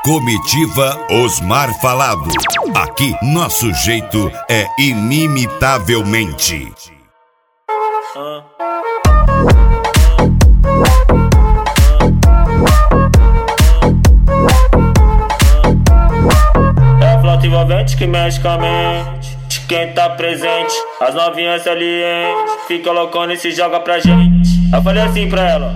Comitiva Osmar Falado. Aqui, nosso jeito é inimitavelmente. É a flauta envolvente que mexe com a mente de quem tá presente. As novinhas salientes fica loucona e se joga pra gente. Eu falei assim pra ela.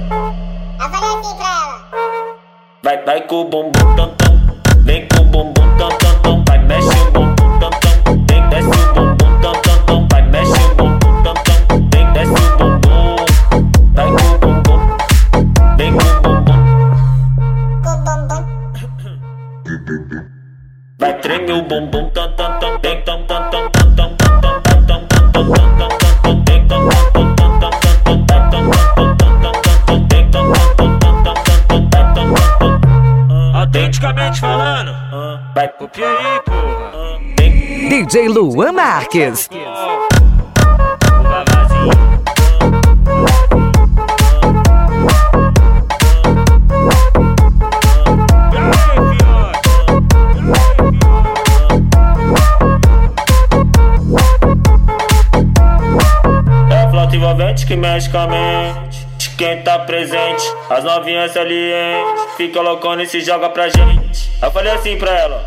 Vai com o bumbum tam tam, vem com o bumbum tam tam tam, vai mexe o bumbum tam tam, vem desce o bumbum tam tam tam, vai mexe o bumbum tam tam, vem desce o bumbum, vai com o bumbum, vem com o bumbum, vai treme o bumbum tam tam tam, vem tam tam tam tam tam tam tam tam tam tam tam tam, vem tam tam tam tam tam tam tam tam tam, vem tam tam tam tam tam tam tam. Autenticamente falando, vai copia aí, porra. DJ Luan Marques. É a flauta envolvente que mexe com a mente de quem tá presente. As novinhas salientes fica loucona e se joga pra gente. Eu falei assim pra ela.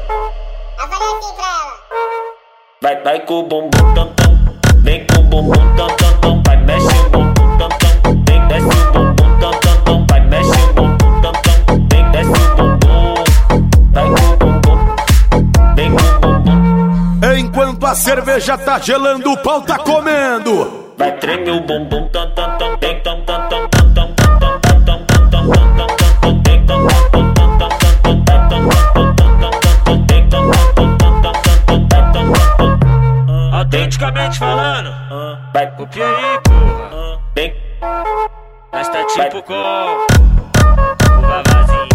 Vai com o bumbum tam tam, vem com o bumbum tam tam tam, vai mexe o bumbum tam tam, vem desce o bumbum tam tam tam, vai mexe o bumbum tam tam, vem desce o bumbum, vai com o bumbum, vem com o bumbum. Enquanto a cerveja tá gelando, o pau tá comendo. Vai tremer o bumbum tam tam tam, vem tam tam tam tam tam tam tam tam tam tam tam tam, vem tam tam tam tam tam tam tam tam tam, vem tam tam tam tam tam tam tam. Autenticamente falando, vai copia aí, porra. Vem, nós tá tipo com o Vavazinho.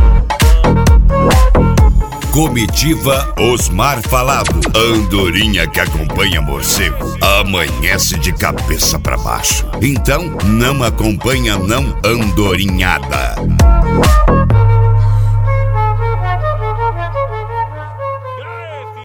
Comitiva Osmar Falado. Andorinha que acompanha morcego amanhece de cabeça pra baixo. Então não acompanha não, andorinhada.